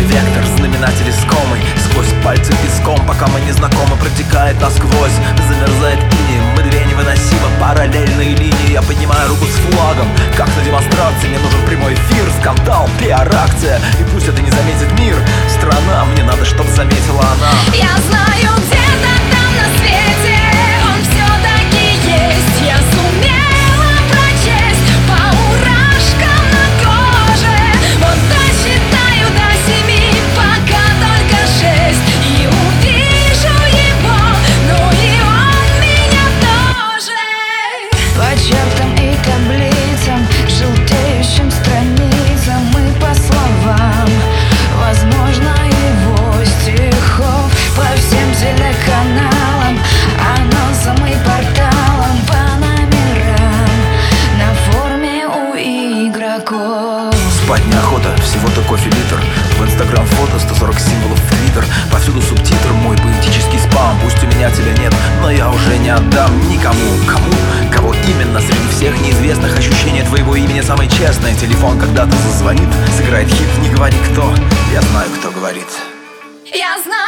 Мой вектор, знаменатель искомый. Сквозь пальцы песком, пока мы не знакомы, протекает насквозь. Замерзает иней, мы две невыносимо параллельные линии. Я поднимаю руку с флагом, как на демонстрации. Мне нужен прямой эфир, скандал, пиар-акция. И пусть это не заметит мир, страна, мне надо, чтоб заметила она. Я знаю, где-то там на свете он все-таки есть. Я сумела прочесть по мурашкам на коже. Вот досчитаю до 7, пока только 6. И увижу его, ну и он меня тоже. По чертам и таблицам, желтеющим страницам и по словам, возможно, его стихов. По всем телеканалам, анонсам и порталам, по номерам на форме у игроков. Спать неохота, всего-то кофе литр. В инстаграм фото, 140 символов в твиттер. Повсюду субтитр, мой поэтический спам. Пусть у меня тебя нет, но я уже не отдам никому. Кому? Кого именно? Среди всех неизвестных ощущение твоего имени самое честное. Телефон когда-то зазвонит, сыграет хит, не говори кто. Я знаю, кто говорит. Я знаю.